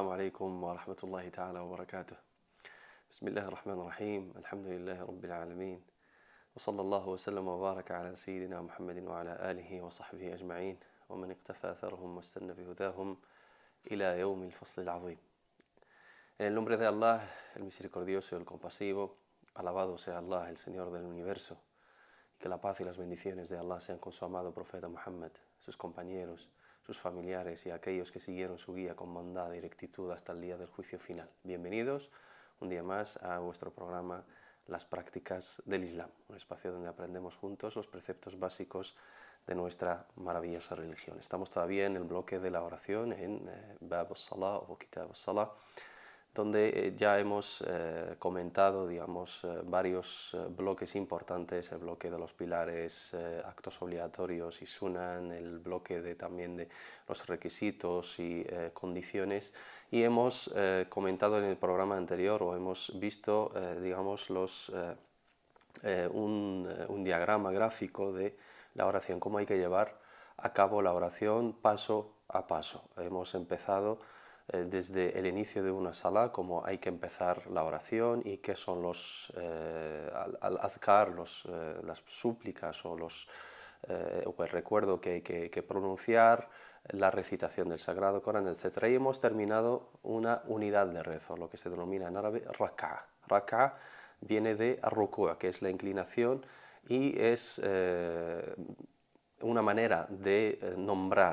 عليكم ورحمة الله تعالى وبركاته. بسم الله الرحمن الرحيم. الحمد لله رب العالمين. وصلى الله وسلم وبارك على سيدنا محمد وعلى آله وصحبه أجمعين ومن اقتفى أثرهم واستنى بهداهم إلى يوم الفصل العظيم. En el nombre de Allah, el misericordioso y el compasivo, alabado sea Allah, el Señor del universo, y que la paz y las bendiciones de Allah sean con su amado profeta Muhammad, sus compañeros, sus familiares y aquellos que siguieron su guía con bondad y rectitud hasta el día del juicio final. Bienvenidos un día más a vuestro programa Las Prácticas del Islam, un espacio donde aprendemos juntos los preceptos básicos de nuestra maravillosa religión. Estamos todavía en el bloque de la oración, en Bab al-Salah o Kitab al-Salah, donde ya hemos comentado, varios bloques importantes, el bloque de los pilares, actos obligatorios y sunan, el bloque también de los requisitos y condiciones, y hemos comentado en el programa anterior, o hemos visto, un diagrama gráfico de la oración, cómo hay que llevar a cabo la oración paso a paso. Hemos empezado desde el inicio de una sala, cómo hay que empezar la oración y qué son los al-adhkar, las súplicas o el recuerdo que hay que pronunciar, la recitación del Sagrado Corán, etc. Y hemos terminado una unidad de rezo, lo que se denomina en árabe rak'a. Rak'a viene de ar-ruku', que es la inclinación, y es una manera de nombrar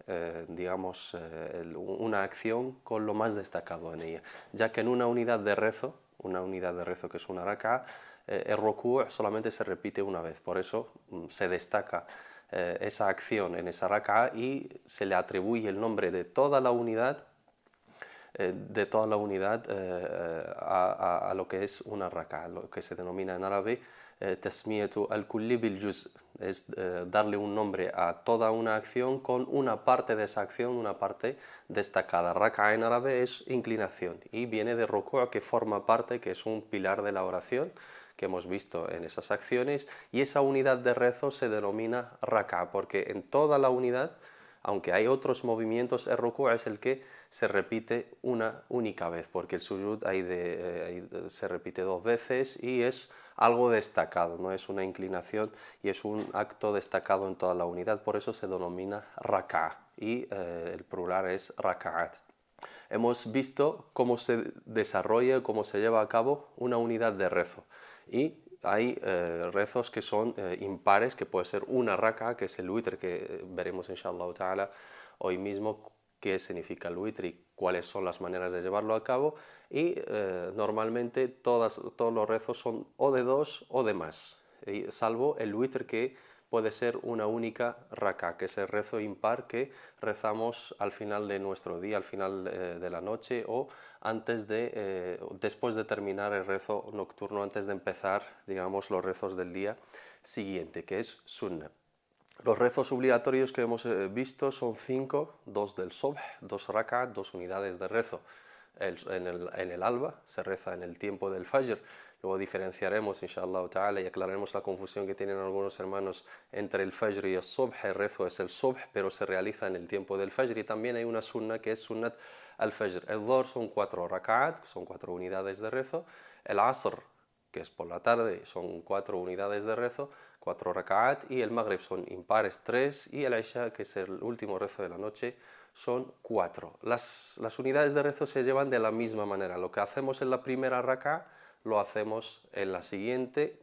una acción con lo más destacado en ella, ya que en una unidad de rezo que es una rak'a, el ruku' solamente se repite una vez, por eso se destaca esa acción en esa rak'a y se le atribuye el nombre de toda la unidad a lo que es una rak'a, lo que se denomina en árabe tasmiyatu al-kulli bil-juz', es darle un nombre a toda una acción con una parte de esa acción, una parte destacada. Rak'a en árabe es inclinación y viene de ruku', que forma parte, que es un pilar de la oración que hemos visto en esas acciones, y esa unidad de rezo se denomina rak'a porque en toda la unidad, aunque hay otros movimientos, el ruku' es el que se repite una única vez, porque el sujud se repite dos veces y es algo destacado, no es una inclinación y es un acto destacado en toda la unidad, por eso se denomina rak'a y el plural es raka'at. Hemos visto cómo se desarrolla, cómo se lleva a cabo una unidad de rezo, y hay rezos que son impares, que puede ser una rak'a, que es el witr, que veremos inshallah ta'ala hoy mismo qué significa el witr y cuáles son las maneras de llevarlo a cabo, y normalmente todos los rezos son o de dos o de más, salvo el witr, que puede ser una única rak'a, que es el rezo impar que rezamos al final de nuestro día, al final de la noche, o después de terminar el rezo nocturno, antes de empezar, los rezos del día siguiente, que es sunnah. Los rezos obligatorios que hemos visto son 5, 2 del subh, 2 rak'a, 2 unidades de rezo. En el alba se reza en el tiempo del fajr. Luego diferenciaremos, inshallah ta'ala, y aclararemos la confusión que tienen algunos hermanos entre el fajr y el subh. El rezo es el subh, pero se realiza en el tiempo del fajr, y también hay una sunna que es sunnat al-fajr. El dhuhr son 4 rak'at, son 4 unidades de rezo. El asr, que es por la tarde, son 4 unidades de rezo, 4 rak'at, y el maghrib son impares, 3, y el isha, que es el último rezo de la noche, son 4. Las unidades de rezo se llevan de la misma manera. Lo que hacemos en la primera rak'a lo hacemos en la siguiente,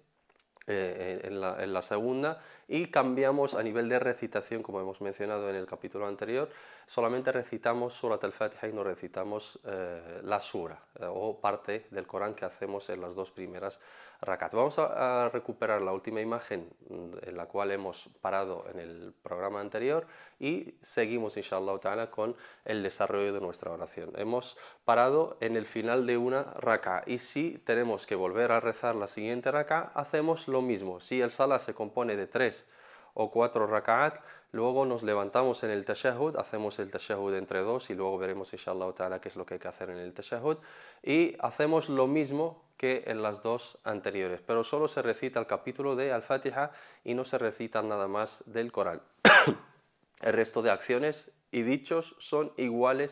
en la segunda, y cambiamos a nivel de recitación, como hemos mencionado en el capítulo anterior. Solamente recitamos Surat al-Fatiha y no recitamos la sura o parte del Corán que hacemos en las 2 primeras rak'at. Vamos a recuperar la última imagen en la cual hemos parado en el programa anterior y seguimos inshallah ta'ala con el desarrollo de nuestra oración. Hemos parado en el final de una rak'a, y si tenemos que volver a rezar la siguiente rak'a, hacemos lo mismo. Si el salah se compone de 3 o 4 rak'at, luego nos levantamos en el tashahhud, hacemos el tashahhud entre 2, y luego veremos inshallah ta'ala qué es lo que hay que hacer en el tashahhud, y hacemos lo mismo que en las 2 anteriores, pero solo se recita el capítulo de Al-Fatiha y no se recita nada más del Corán. El resto de acciones y dichos son iguales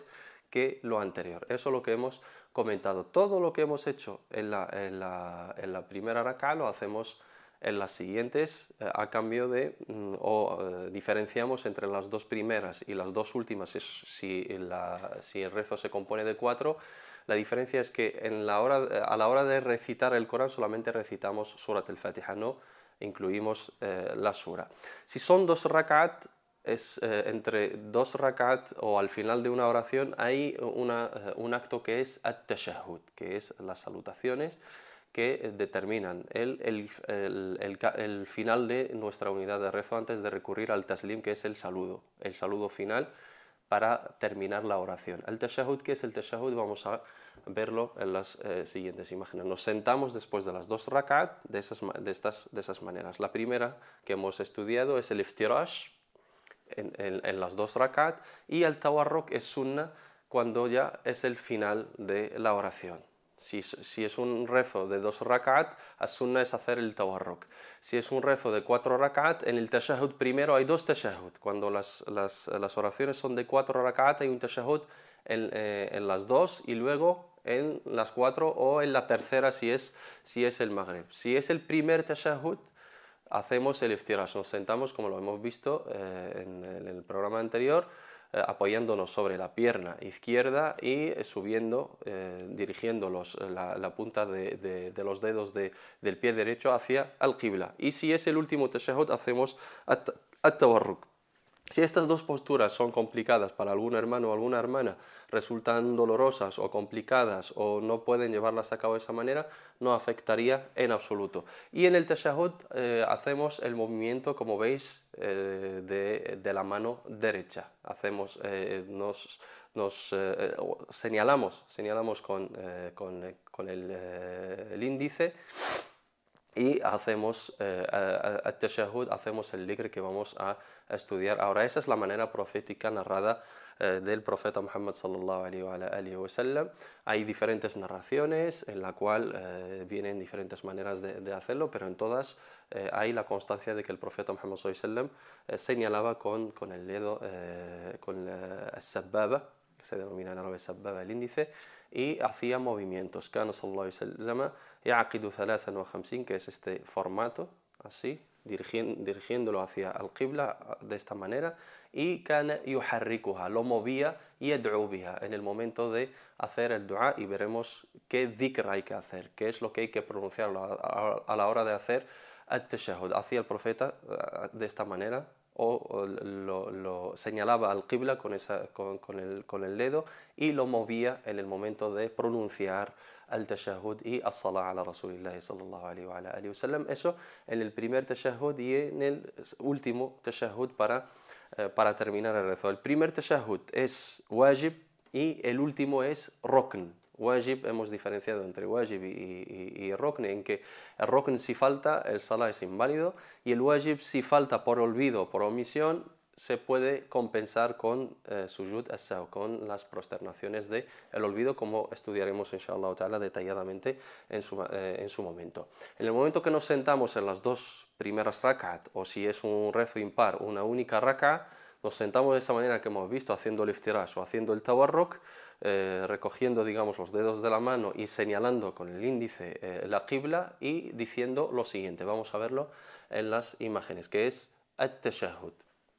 que lo anterior. Eso es lo que hemos comentado. Todo lo que hemos hecho en la primera rak'a lo hacemos en las siguientes a cambio de, diferenciamos entre las dos primeras y las dos últimas si el rezo se compone de 4. La diferencia es que a la hora de recitar el Corán solamente recitamos Surat al-Fatiha, no incluimos la sura. Si son 2 rak'at, entre 2 rak'at o al final de una oración hay un acto que es at-tashahhud, que es las salutaciones que determinan el final de nuestra unidad de rezo antes de recurrir al taslim, que es el saludo final para terminar la oración. El tashahhud, ¿qué es el tashahhud? Vamos a verlo en las siguientes imágenes. Nos sentamos después de las 2 rak'at de esas maneras. La primera que hemos estudiado es el iftirash en las 2 rak'at, y el tawarruk es sunnah cuando ya es el final de la oración. Si es un rezo de 2 rak'at, el sunnah es hacer el tawarruk. Si es un rezo de 4 rak'at, en el tashahhud primero hay 2 tashahhud. Cuando las oraciones son de 4 rak'at, hay un tashahhud en las 2 y luego en las 4 o en la tercera si es el maghrib. Si es el primer tashahhud, hacemos el iftirash, nos sentamos como lo hemos visto en el programa anterior, apoyándonos sobre la pierna izquierda y subiendo, dirigiendo la punta de los dedos del pie derecho hacia al-qibla. Y si es el último tashahhud, hacemos at-tawarruk. Si estas dos posturas son complicadas para algún hermano o alguna hermana, resultan dolorosas o complicadas o no pueden llevarlas a cabo de esa manera, no afectaría en absoluto. Y en el tashahhud hacemos el movimiento, como veis, de la mano derecha. Señalamos con el índice y hacemos el tashahhud, hacemos el dhikr que vamos a estudiar ahora. Esa es la manera profética narrada del profeta Muhammad sallallahu alaihi wa sallam. Hay diferentes narraciones en la cual vienen diferentes maneras de hacerlo, pero en todas hay la constancia de que el profeta Muhammad sallallahu alaihi wa sallam señalaba con el dedo, con el sababa, que se denomina en árabe sababa, el índice, y hacía movimientos. Kana sallallahu alaihi wa sallam ya'qidu 53, que es este formato, así, dirigiéndolo hacia al-qibla de esta manera, y kana yuharrikuha, lo movía, y yad'u biha, en el momento de hacer el dua, y veremos qué dhikr hay que hacer, qué es lo que hay que pronunciar a la hora de hacer at-tashahhud. Hacía el profeta de esta manera, o lo señalaba al qibla con el dedo y lo movía en el momento de pronunciar al tashahhud y as-salah ala Rasulillah sallallahu alaihi wa sallam. Eso en el primer tashahhud y en el último tashahhud para terminar el rezo. El primer tashahhud es wajib y el último es rukn. Wajib, hemos diferenciado entre wajib y rukn, en que el rukn si falta, el salah es inválido, y el wajib si falta por olvido o por omisión, se puede compensar con sujud as-sahw, con las prosternaciones del olvido, como estudiaremos inshallah ta'ala detalladamente en su momento. En el momento que nos sentamos en las 2 primeras rak'at, o si es un rezo impar, una única rak'a, nos sentamos de esa manera que hemos visto, haciendo el iftirash o haciendo el tawarruk, recogiendo, digamos, los dedos de la mano y señalando con el índice la qibla y diciendo lo siguiente. Vamos a verlo en las imágenes, que es at-tashahhud.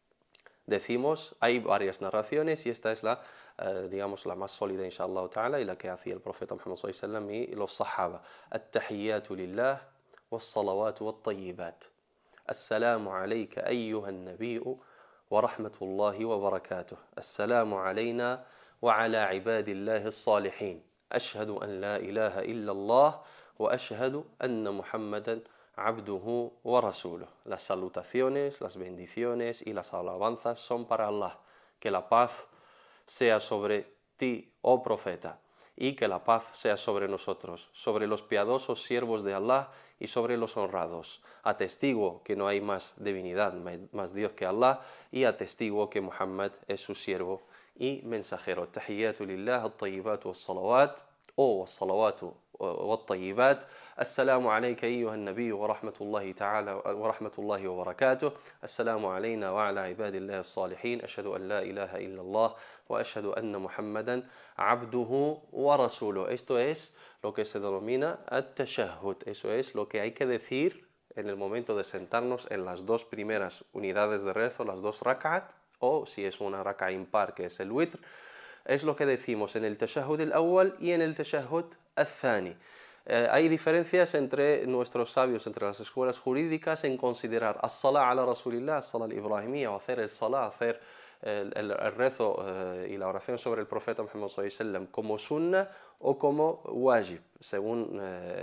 Decimos, hay varias narraciones y esta es digamos, la más sólida, inshallah ta'ala, y la que hacía el profeta Muhammad sallallahu alaihi wasallam y los sahaba. At-tahiyyatu lillah was-salawatu wat-tayyibat. Assalamu alayka ayyuhan nabiyyu ورحمة الله وبركاته السلام علينا وعلى عباد الله الصالحين أشهد أن لا إله إلا الله وأشهد أن محمدا عبده ورسوله. Las salutaciones, las bendiciones y las alabanzas son para Allah. Que la paz sea sobre ti, oh profeta, y que la paz sea sobre nosotros, sobre los piadosos siervos de Allah y sobre los honrados. Atestiguo que no hay más divinidad, más Dios que Allah, y atestiguo que Muhammad es su siervo y mensajero. Tahiyyatu lillah, at-tayyibatu was-salawat. o الصلوات والطيبات السلام عليك أيها النبي ورحمة الله تعالى ورحمة الله وبركاته السلام علينا وعلى عباد الله الصالحين أشهد أن لا إله إلا الله وأشهد أن محمدا عبده ورسوله. Esto es lo que se denomina at-tashahhud. Eso es lo que hay que decir en el momento de sentarnos en las dos primeras unidades de rezo, las dos rak'at, o si es una rak'a impar, que es el witr, es lo que decimos en el tashahhud al-awwal y en el tashahhud al-thani. Hay diferencias entre nuestros sabios, entre las escuelas jurídicas, en considerar as-salah ala rasulillah, as-salah al-ibrahimiyya, o hacer el salah, hacer el rezo y la oración sobre el profeta Muhammad sallallahu alaihi wasallam como sunna o como wajib. Según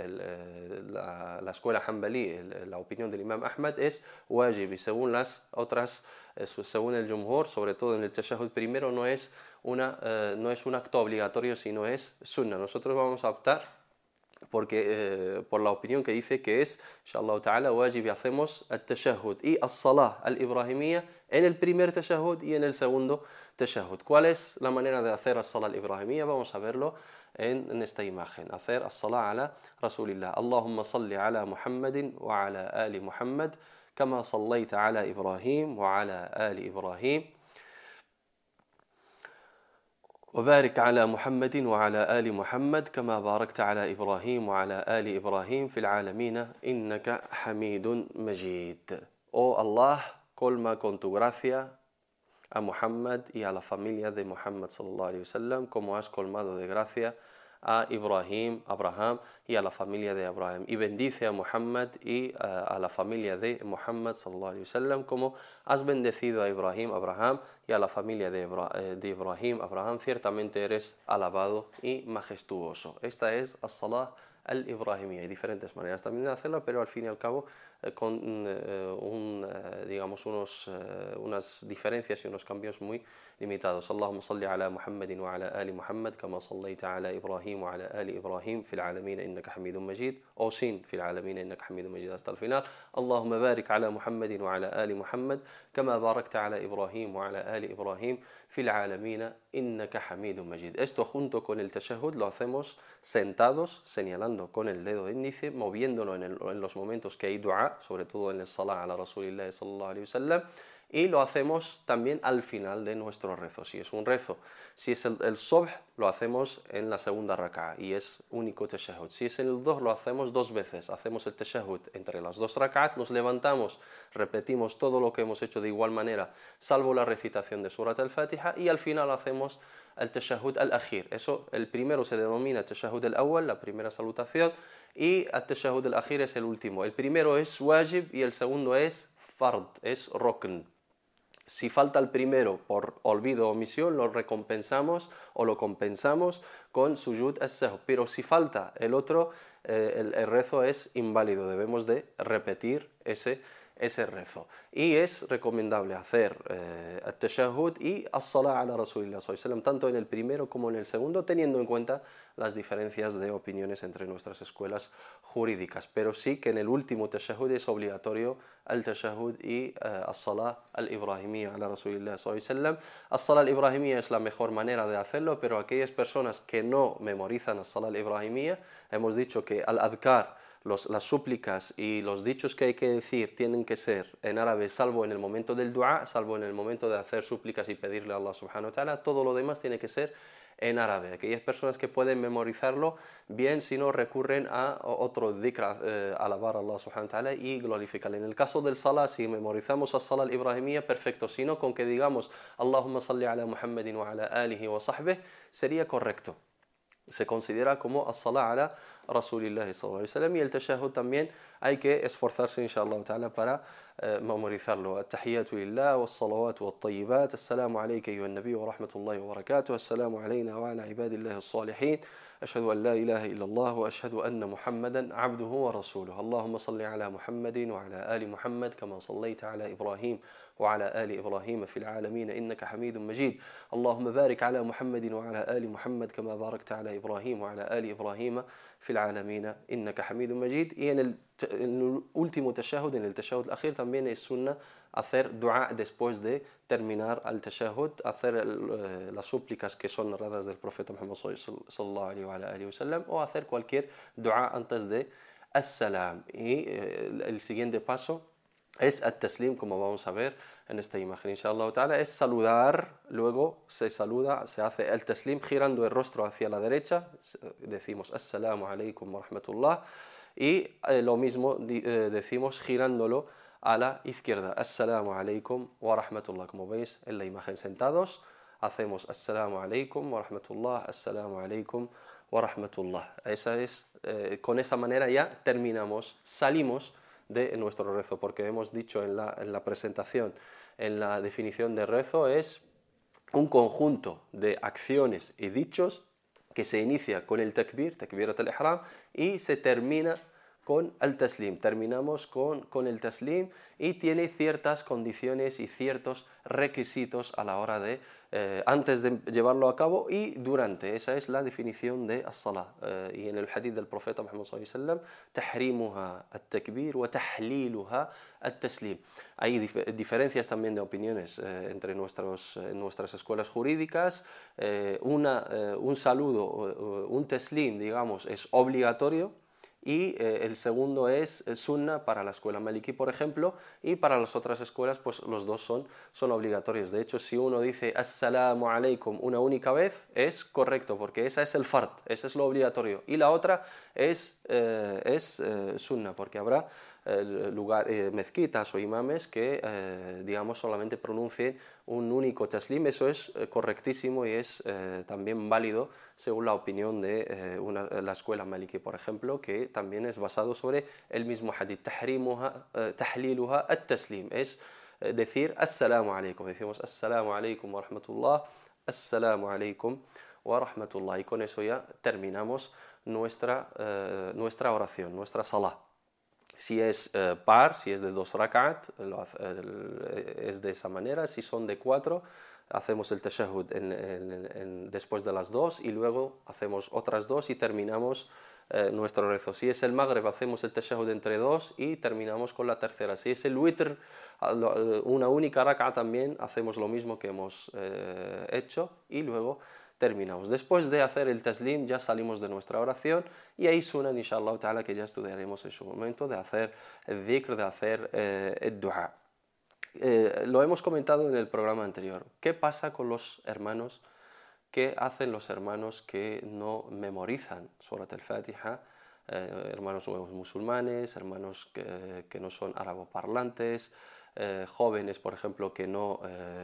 la escuela hanbalí, la opinión del imam Ahmad es wajib, y según las otras, según el jumhur, sobre todo en el tashahhud primero, no es un acto obligatorio, sino es sunna. Nosotros vamos a optar por la opinión que dice que es, inshallah ta'ala, wajib, y hacemos el tashahhud y as-salah al-ibrahimiyya en el primer tashahhud y en el segundo tashahhud. ¿Cuál es la manera de hacer as-salah al-ibrahimiyya? Vamos a verlo en esta imagen. Hacer as-salah ala rasulillah. Allahumma salli ala Muhammadin wa ala ali Muhammad kama sallaita ala Ibrahim wa ala ali Ibrahim. وبارك على محمد وعلى آل محمد كما باركت على إبراهيم وعلى آل إبراهيم في العالمين إنك حميد مجيد. Oh Allah, colma con tu gracia a Muhammad y a la familia de Muhammad sallallahu alaihi wasallam, como has colmado de gracia a Ibrahim, Abraham, y a la familia de Abraham, y bendice a Muhammad y a la familia de Muhammad sallallahu alaihi wasallam, como has bendecido a Ibrahim, Abraham, y a la familia de Ibrahim, Abraham. Ciertamente eres alabado y majestuoso. Esta es as-salah al-ibrahimiyya. Hay diferentes maneras también de hacerlo, pero al fin y al cabo con digamos unas diferencias y unos cambios muy limitados. Allahumma salli ala Muhammadin wa ala ali Muhammad kama sallaita ala Ibrahim wa ala ali Ibrahim fil alamin innaka hamidun majid, o sin fil alamin innaka hamidun majid hasta el final. Allahumma barik ala Muhammadin wa ala ali Muhammad kama barakta ala Ibrahim wa ala ali Ibrahim fil alamin innaka hamidun majid. Esto junto con el tashahhud lo hacemos sentados, señalando con el dedo índice, moviéndolo en los momentos que hay dua, sobre todo en el salah ala rasulillah sallallahu alaihi wasallam, y lo hacemos también al final de nuestro rezo. Si es un rezo, si es el subh, lo hacemos en la segunda rak'a y es único tashahhud. Si es el dhuhr, lo hacemos dos veces. Hacemos el tashahhud entre las dos rak'at, nos levantamos, repetimos todo lo que hemos hecho de igual manera, salvo la recitación de Surat al-Fatiha, y al final hacemos el tashahhud al-akhir. Eso, el primero se denomina tashahhud al-awwal, la primera salutación, y el tashahhud al-akhir es el último. El primero es wajib y el segundo es fard, es rukn. Si falta el primero por olvido o omisión, lo recompensamos o lo compensamos con sujud as-sahw. Pero si falta el otro, el rezo es inválido. Debemos de repetir ese rezo. Y es recomendable hacer at-tashahhud y as-salah ala rasulillah sallallahu alaihi wasallam, tanto en el primero como en el segundo, teniendo en cuenta las diferencias de opiniones entre nuestras escuelas jurídicas. Pero sí que en el último tashahhud es obligatorio el tashahhud y as-salah al-ibrahimiyya ala rasulillah sallallahu alaihi wasallam. As-salah al-ibrahimiyya es la mejor manera de hacerlo, pero aquellas personas que no memorizan as-salah al-ibrahimiyya, hemos dicho que al-adhkar, las súplicas y los dichos que hay que decir tienen que ser en árabe, salvo en el momento del dua, salvo en el momento de hacer súplicas y pedirle a Allah subhanahu wa ta'ala. Todo lo demás tiene que ser en árabe. Aquellas personas que pueden memorizarlo, bien, si no recurren a otro dhikr, alabar a Allah subhanahu wa ta'ala y glorificarle. En el caso del salah, si memorizamos a salah al-ibrahimiyya, perfecto. Si no, con que digamos Allahumma salli ala Muhammadin wa ala alihi wa sahbihi, sería correcto. Se considera como as-salah ala rasulillah sallallahu alaihi wasallam, y el tashahhud también hay que esforzarse inshallah ta'ala para memorizarlo. At-tahiyyatu lillah was-salawatu wat-tayyibat. Assalamu alayka ayyuhan nabiy wa rahmatullahi wa barakatuh. Assalamu alayna wa ala ibadillahi as-salihin. أشهد أن لا إله إلا الله وأشهد أن محمدا عبده ورسوله. اللهم صل على محمد وعلى آل محمد كما صليت على إبراهيم وعلى آل إبراهيم في العالمين إنك حميد مجيد. اللهم بارك على محمد وعلى آل محمد كما باركت على إبراهيم وعلى آل إبراهيم في العالمين إنك حميد مجيد. Y en el en el último tashahhud, en el tashahhud al-akhir, también es sunna hacer dua después de terminar al tashahhud, hacer las súplicas que son narradas del profeta Muhammad sallallahu alaihi wa sallam, o hacer cualquier dua antes de as-salam. Y el siguiente paso es at-taslim, como vamos a ver en esta imagen, inshallah ta'ala, es saludar, luego se saluda, se hace el taslim girando el rostro hacia la derecha, decimos assalamu alaikum wa rahmatullah, y lo mismo decimos girándolo a la izquierda, assalamu alaikum wa rahmatullah, como veis en la imagen sentados, hacemos assalamu alaikum wa rahmatullah, assalamu alaikum wa rahmatullah. Con esa manera ya terminamos, salimos de nuestro rezo, porque hemos dicho en la presentación, en la definición de rezo, es un conjunto de acciones y dichos que se inicia con el takbir, takbirat al-ihram, y se termina con el taslim. Terminamos con el taslim y tiene ciertas condiciones y ciertos requisitos a la hora de, antes de llevarlo a cabo y durante. Esa es la definición de as-salah. Y en el hadith del profeta Muhammad sallallahu alaihi wasallam, tahrimuha at-takbir wa tahliluha at-taslim. Hay diferencias también de opiniones entre nuestras escuelas jurídicas. Un saludo, un taslim, digamos, es obligatorio, y el segundo es sunna para la escuela maliki, por ejemplo, y para las otras escuelas pues los dos son obligatorios. De hecho, si uno dice assalamu alaikum una única vez, es correcto, porque esa es el fard, ese es lo obligatorio, y la otra es sunna, porque habrá mezquitas o imames que digamos solamente pronuncien un único taslim. Eso es correctísimo y es también válido según la opinión de la escuela maliki, por ejemplo, que también es basado sobre el mismo hadith, tahliluha at-taslim, es decir assalamu alaikum, decimos assalamu alaikum wa rahmatullah, assalamu alaikum wa rahmatullah, y con eso ya terminamos nuestra oración, nuestra salah. Si es par, si es de 2 rak'at, es de esa manera. Si son de 4, hacemos el tashahhud después de las 2 y luego hacemos otras 2 y terminamos nuestro rezo. Si es el maghrib, hacemos el tashahhud entre 2 y terminamos con la tercera. Si es el witr, una única rak'a, también hacemos lo mismo que hemos hecho y luego terminamos. Después de hacer el taslim ya salimos de nuestra oración y ahí suena, inshallah ta'ala, que ya estudiaremos en su momento, de hacer el dhikr, de hacer el dua. Lo hemos comentado en el programa anterior. ¿Qué pasa con los hermanos? ¿Qué hacen los hermanos que no memorizan Surat al-Fatiha? Hermanos nuevos musulmanes, hermanos que no son araboparlantes, jóvenes, por ejemplo, que no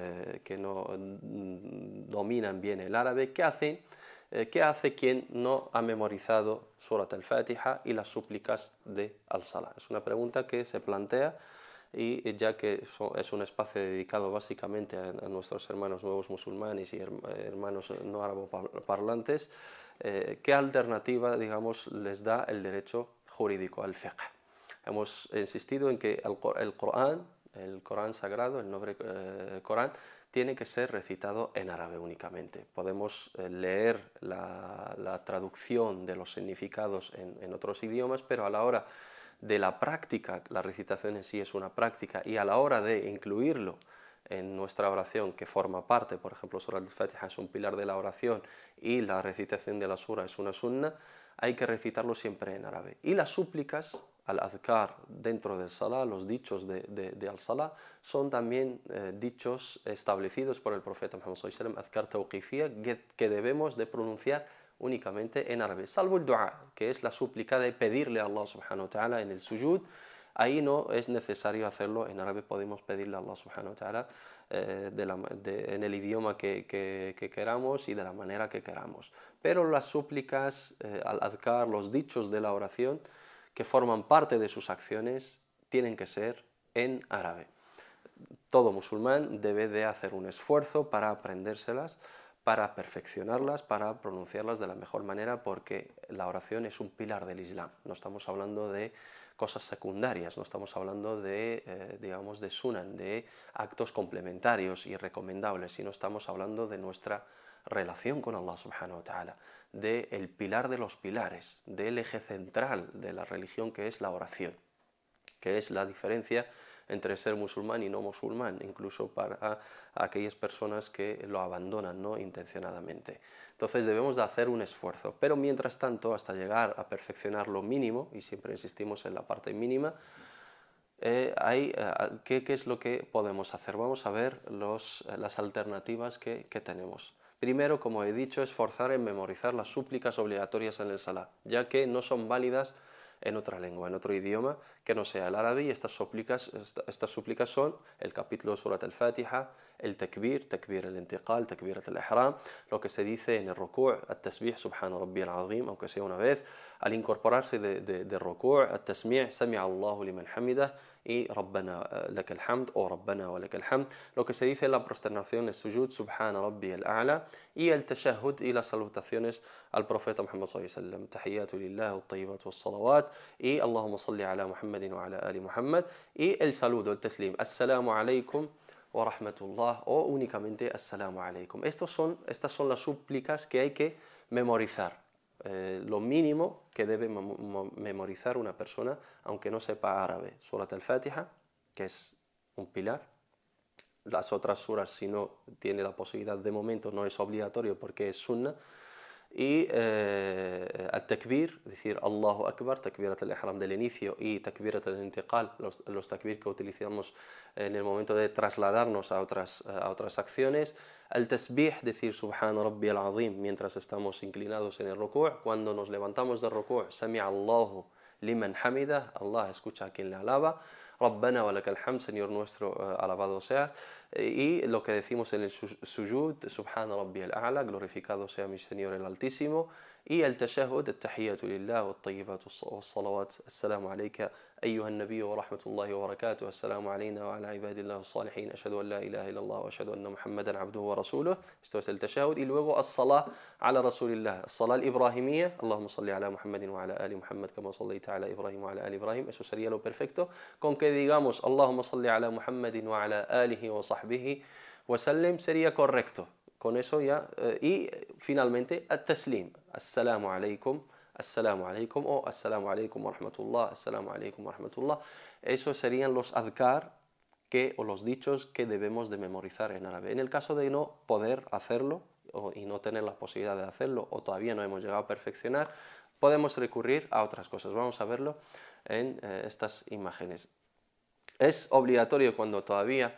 dominan bien el árabe. ¿Qué hacen? ¿Qué hace quien no ha memorizado Surat al-Fatiha y las súplicas de al-Salah? Es una pregunta que se plantea, y ya que es un espacio dedicado básicamente a nuestros hermanos nuevos musulmanes y hermanos no araboparlantes, ¿qué alternativa, digamos, les da el derecho jurídico al fiqh? Hemos insistido en que el Corán sagrado, el nombre Corán, tiene que ser recitado en árabe únicamente. Podemos leer la traducción de los significados en otros idiomas, pero a la hora de la práctica, la recitación en sí es una práctica, y a la hora de incluirlo en nuestra oración, que forma parte, por ejemplo, Surah al-Fatiha es un pilar de la oración y la recitación de la sura es una sunna, hay que recitarlo siempre en árabe. Y las súplicas, al-adhkar dentro del salah, los dichos de al-salah, son también dichos establecidos por el profeta Muhammad sallallahu alaihi wasallam, adhkar tawqifiyya, que debemos de pronunciar únicamente en árabe, salvo el dua, que es la súplica de pedirle a Allah subhanahu wa ta'ala en el sujud. Ahí no es necesario hacerlo en árabe, podemos pedirle a Allah subhanahu wa ta'ala en el idioma que queramos y de la manera que queramos. Pero las súplicas, al-adhkar, los dichos de la oración que forman parte de sus acciones, tienen que ser en árabe. Todo musulmán debe de hacer un esfuerzo para aprendérselas, para perfeccionarlas, para pronunciarlas de la mejor manera, porque la oración es un pilar del Islam. No estamos hablando de cosas secundarias, no estamos hablando de, digamos, de sunan, de actos complementarios y recomendables, sino estamos hablando de nuestra relación con Allah subhanahu wa ta'ala, del pilar de los pilares, del eje central de la religión, que es la oración, que es la diferencia entre ser musulmán y no musulmán, incluso para aquellas personas que lo abandonan, ¿no?, intencionadamente. Entonces debemos de hacer un esfuerzo, pero mientras tanto, hasta llegar a perfeccionar lo mínimo, y siempre insistimos en la parte mínima, ¿qué es lo que podemos hacer? Vamos a ver las alternativas que tenemos. Primero, como he dicho, esforzar en memorizar las súplicas obligatorias en el Salah, ya que no son válidas en otra lengua, en otro idioma que no sea el árabe, y estas súplicas son el capítulo de Surat al-Fatiha, el takbir, takbir al-intiqal, takbir al-ihram, lo que se dice en el ruku', at-tasbih, subhana rabbiyal azim, aunque sea una vez, al incorporarse de ruku', at-tasmi', sami'a Allahu liman hamidah, y Rabbana lakal hamd o Rabbana wa lakal hamd, lo que se dice en la prosternación es sujud, subhana rabbiyal a'la, y el tashahhud y las salutaciones al profeta Muhammad sallallahu alaihi wasallam, tahiyyatu lillah, at-tayyibat was-salawat, y Allahumma salli ala Muhammadin wa ala ali Muhammad, y el saludo, el taslim, assalamu alaikum wa rahmatullah, o únicamente assalamu alaikum. Estas son las súplicas que hay que memorizar. Lo mínimo que debe memorizar una persona, aunque no sepa árabe: Surat al-Fatiha, que es un pilar. Las otras suras, si no tiene la posibilidad, de momento no es obligatorio porque es sunna. Y al-takbir, es decir, Allahu Akbar, takbirat al-ihram del inicio, y takbirat al-intiqal, los takbir que utilizamos en el momento de trasladarnos a otras acciones. Al-tasbih, decir subhana rabbiyal azim mientras estamos inclinados en el ruku'. Cuando nos levantamos del ruku', sami'a Allahu liman hamidah, Allah escucha a quien le alaba. Rabbana wa lakal hamd, Señor nuestro, alabado seas. Y lo que decimos en el sujud, subhana rabbiyal a'la, glorificado sea mi Señor el Altísimo. Y el tashahhud, at-tahiyyatu lillah, wat-tayyibat was-salawat, assalamu alayka أيها النبي ورحمة الله وبركاته السلام علينا وعلى عباد الله الصالحين أشهد أن لا إله إلا الله وأشهد أن محمدا عبده ورسوله. Esto es el tashahhud. Y luego الصلاة على رسول الله, الصلاة الإبراهيمية, اللهم صل على محمد وعلى آل محمد كما صليت على إبراهيم وعلى آل إبراهيم. Eso sería lo perfecto, con que digamos اللهم صل على محمد وعلى آله وصحبه وسلم, sería correcto. Con eso ya, y finalmente at-taslim, assalamu alaikum, assalamu alaikum, o assalamu alaikum wa rahmatullah, assalamu alaikum wa rahmatullah. Esos serían los adhkar o los dichos que debemos de memorizar en árabe. En el caso de no poder hacerlo y no tener la posibilidad de hacerlo, o todavía no hemos llegado a perfeccionar, podemos recurrir a otras cosas. Vamos a verlo en estas imágenes. Es obligatorio, cuando todavía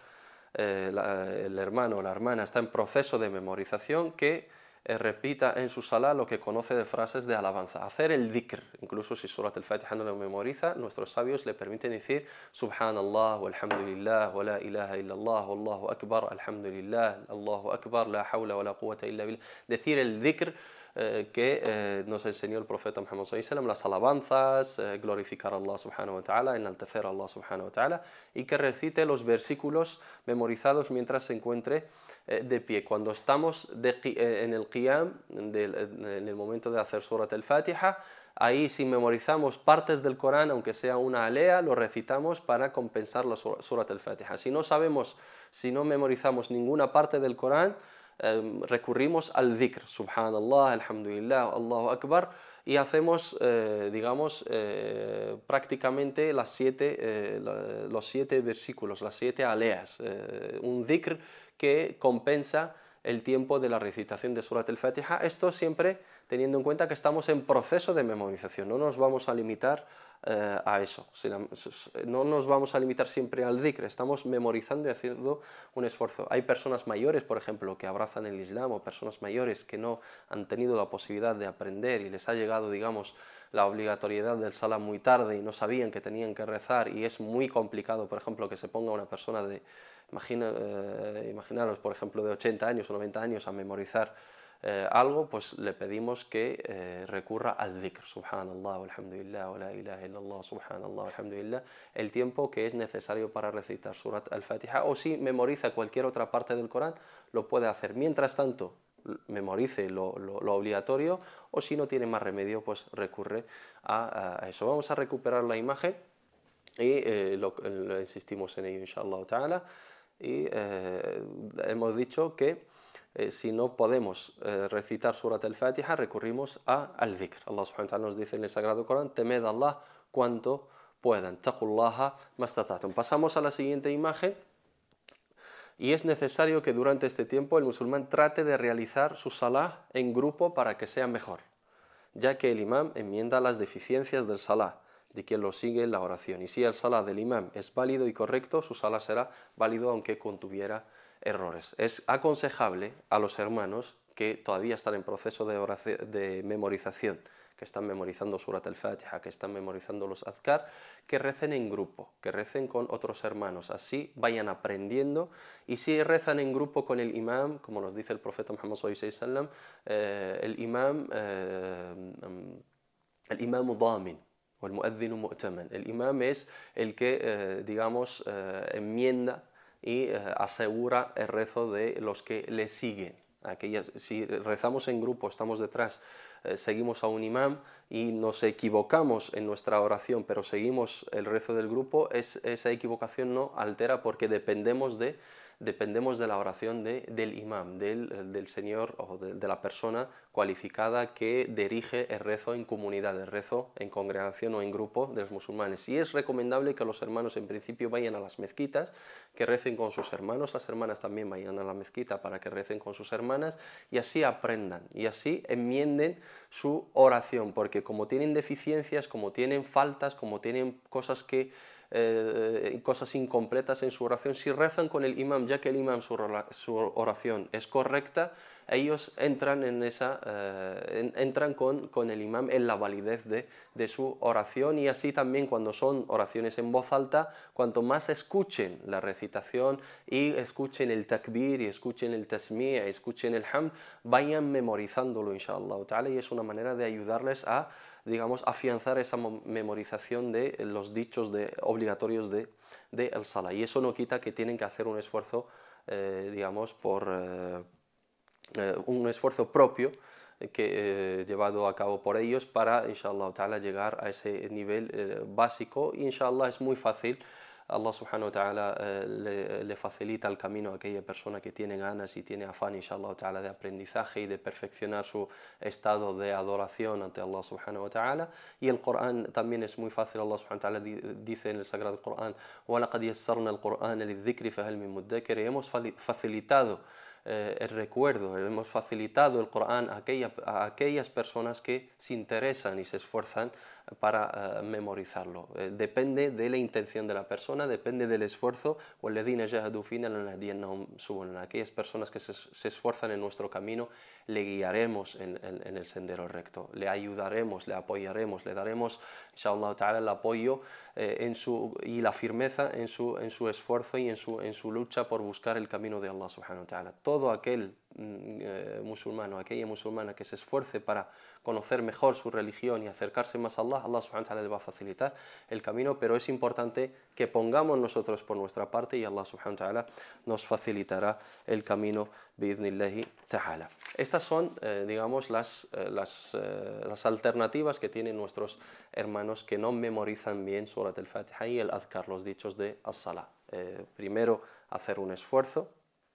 el hermano o la hermana está en proceso de memorización, que repita en su sala lo que conoce de frases de alabanza, hacer el dhikr. Incluso si Surat al-Fatiha no lo memoriza, nuestros sabios le permiten decir subhanallah, walhamdulillah, wa la ilaha illallah, wallahu akbar, alhamdulillah, allahu akbar, la hawla wa la quwwata illa billah. Decir el dhikr que nos enseñó el profeta Muhammad sallallahu alaihi wasallam, las alabanzas, glorificar a Allah subhanahu wa ta'ala, enaltecer a Allah subhanahu wa ta'ala, y que recite los versículos memorizados mientras se encuentre de pie. Cuando estamos en el qiyam, en el momento de hacer Surat al-Fatiha, ahí, si memorizamos partes del Corán, aunque sea una alea, lo recitamos para compensar la Surat al-Fatiha. Si no memorizamos ninguna parte del Corán, recurrimos al dhikr, subhanallah, alhamdulillah, Allahu akbar, y hacemos, prácticamente los 7 versículos, las 7 aleas, un dhikr que compensa el tiempo de la recitación de Surat al-Fatiha. Esto siempre teniendo en cuenta que estamos en proceso de memorización. No nos vamos a limitar a eso, no nos vamos a limitar siempre al dhikr, estamos memorizando y haciendo un esfuerzo. Hay personas mayores, por ejemplo, que abrazan el Islam, o personas mayores que no han tenido la posibilidad de aprender y les ha llegado, la obligatoriedad del salah muy tarde y no sabían que tenían que rezar, y es muy complicado, por ejemplo, que se ponga una persona de, imaginaros, por ejemplo, de 80 años o 90 años a memorizar algo, pues le pedimos que recurra al dhikr, subhanallah, walhamdulillah, wa la ilaha illallah, subhanallah, walhamdulillah, el tiempo que es necesario para recitar Surat al-Fatiha, o si memoriza cualquier otra parte del Corán, lo puede hacer. Mientras tanto, memorice lo obligatorio, o si no tiene más remedio, pues recurre a eso. Vamos a recuperar la imagen y insistimos en ello, inshallah ta'ala, y hemos dicho que si no podemos recitar Surat al-Fatiha, recurrimos al dhikr. Allah subhanahu wa ta'ala nos dice en el Sagrado Corán, temed a Allah cuanto puedan. Taqullaha mastata'tum. Pasamos a la siguiente imagen. Y es necesario que durante este tiempo el musulmán trate de realizar su salah en grupo para que sea mejor, ya que el imam enmienda las deficiencias del salah de quien lo sigue en la oración. Y si el salah del imam es válido y correcto, su salah será válido aunque contuviera errores. Es aconsejable a los hermanos que todavía están en proceso de memorización, que están memorizando Surat al-Fatiha, que están memorizando los azkar, que recen en grupo, que recen con otros hermanos, así vayan aprendiendo. Y si rezan en grupo con el imam, como nos dice el profeta Muhammad sallallahu alaihi wasallam, el imam damin, o el mu'adhdhinu mu'taman. El imam es el que, enmienda y asegura el rezo de los que le siguen. Si rezamos en grupo, estamos detrás, seguimos a un imam y nos equivocamos en nuestra oración, pero seguimos el rezo del grupo, esa equivocación no altera porque dependemos de la oración del imam, del señor o de la persona cualificada que dirige el rezo en comunidad, el rezo en congregación o en grupo de los musulmanes. Y es recomendable que los hermanos en principio vayan a las mezquitas, que recen con sus hermanos, las hermanas también vayan a la mezquita para que recen con sus hermanas y así aprendan y así enmienden su oración, porque como tienen deficiencias, como tienen faltas, como tienen cosas incompletas en su oración, si rezan con el imam, ya que el imam su oración es correcta, ellos entran con el imam en la validez de su oración. Y así también cuando son oraciones en voz alta, cuanto más escuchen la recitación y escuchen el takbir y escuchen el tasmi' y escuchen el hamd, vayan memorizándolo inshallah ta'ala, y es una manera de ayudarles a, digamos, afianzar esa memorización de los dichos obligatorios de el salah. Y eso no quita que tienen que hacer un esfuerzo, un esfuerzo propio llevado a cabo por ellos para, inshallah ta'ala, llegar a ese nivel básico. Y inshallah es muy fácil. Allah subhanahu wa ta'ala le facilita el camino a aquella persona que tiene ganas y tiene afán, inshallah ta'ala, de aprendizaje y de perfeccionar su estado de adoración ante Allah subhanahu wa ta'ala. Y el Corán también es muy fácil. Allah subhanahu wa ta'ala dice en el Sagrado Corán: وَلَقَدْ يَسَّرْنَا الْقُرْآنَ لِلذِّكْرِ فَهَلْ مِن مُدَّكِرٍ. Hemos facilitado el recuerdo, hemos facilitado el Corán a aquellas personas que se interesan y se esfuerzan para memorizarlo. Depende de la intención de la persona, depende del esfuerzo. وَالَّذِينَ جَاهَدُوا فِينَا لَنَهْدِيَنَّهُمْ سُبُلَنَا. Aquellas personas que se esfuerzan en nuestro camino, le guiaremos en el sendero recto, le ayudaremos, le apoyaremos, le daremos, inshallah ta'ala, el apoyo y la firmeza en su esfuerzo y en su lucha por buscar el camino de Allah subhanahu wa ta'ala. Todo aquel musulmán o aquella musulmana que se esfuerce para conocer mejor su religión y acercarse más a Allah, Allah subhanahu wa ta'ala le va a facilitar el camino, pero es importante que pongamos nosotros por nuestra parte y Allah subhanahu wa ta'ala nos facilitará el camino bi'idhnillahi ta'ala. Estas son, las alternativas que tienen nuestros hermanos que no memorizan bien Surat al-Fatiha y el Adhkar, los dichos de as-Salah. Primero, hacer un esfuerzo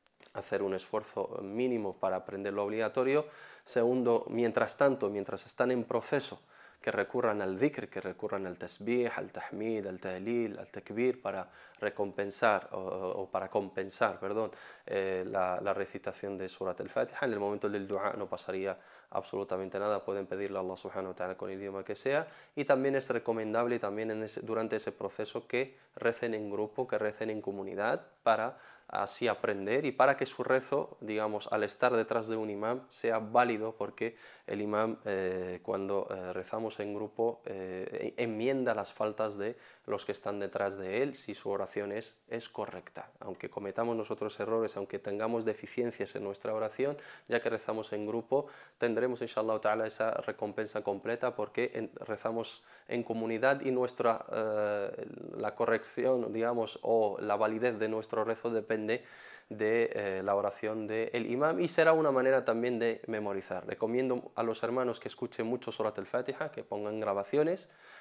mínimo para aprender lo obligatorio. Segundo, mientras están en proceso, que recurran al dhikr, que recurran al tasbih, al tahmid, al tahlil, al takbir, para recompensar para compensar, la recitación de Surat al-Fatiha. En el momento del dua no pasaría absolutamente nada, pueden pedirle a Allah subhanahu wa ta'ala con el idioma que sea. Y también es recomendable durante ese proceso que recen en grupo, que recen en comunidad, para así aprender y para que su rezo, al estar detrás de un imam, sea válido, porque el imam, cuando rezamos en grupo, enmienda las faltas de los que están detrás de él si su oración es correcta. Aunque cometamos nosotros errores, aunque tengamos deficiencias en nuestra oración, ya que rezamos en grupo, tendremos inshallah ta'ala esa recompensa completa, porque rezamos en comunidad y la corrección, o la validez de nuestro rezo depende de la oración del imam, y será una manera también de memorizar. Recomiendo a los hermanos que escuchen mucho Surat al-Fatiha, que pongan grabaciones,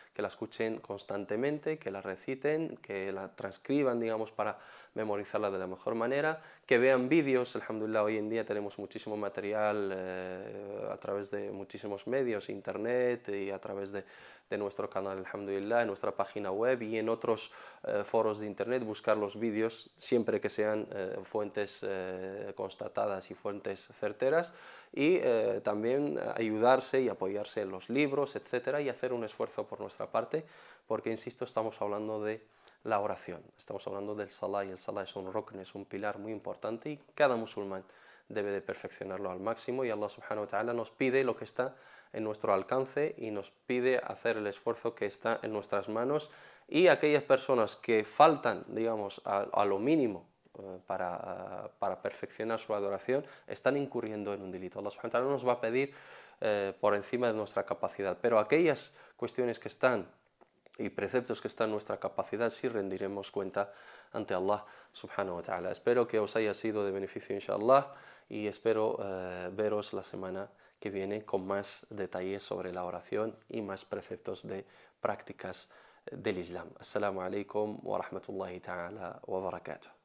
que la escuchen constantemente, que la reciten, que la transcriban, digamos, para memorizarla de la mejor manera, que vean vídeos. Alhamdulillah, hoy en día tenemos muchísimo material a través de muchísimos medios, internet y a través de nuestro canal, alhamdulillah, en nuestra página web y en otros foros de internet, buscar los vídeos siempre que sean fuentes constatadas y fuentes certeras, y también ayudarse y apoyarse en los libros, etcétera, y hacer un esfuerzo por nuestra parte, porque, insisto, estamos hablando de la oración, estamos hablando del salah, y el salah es un rukn, es un pilar muy importante, y cada musulmán debe de perfeccionarlo al máximo, y Allah subhanahu wa ta'ala nos pide lo que está en nuestro alcance y nos pide hacer el esfuerzo que está en nuestras manos, y aquellas personas que faltan, digamos, a lo mínimo para perfeccionar su adoración, están incurriendo en un delito. Allah subhanahu wa ta'ala nos va a pedir por encima de nuestra capacidad, pero aquellas cuestiones que están y preceptos que están en nuestra capacidad, sí rendiremos cuenta ante Allah subhanahu wa ta'ala. Espero que os haya sido de beneficio, inshallah, y espero veros la semana que viene con más detalles sobre la oración y más preceptos de prácticas del Islam. Assalamu alaikum wa rahmatullahi ta'ala wa barakatuh.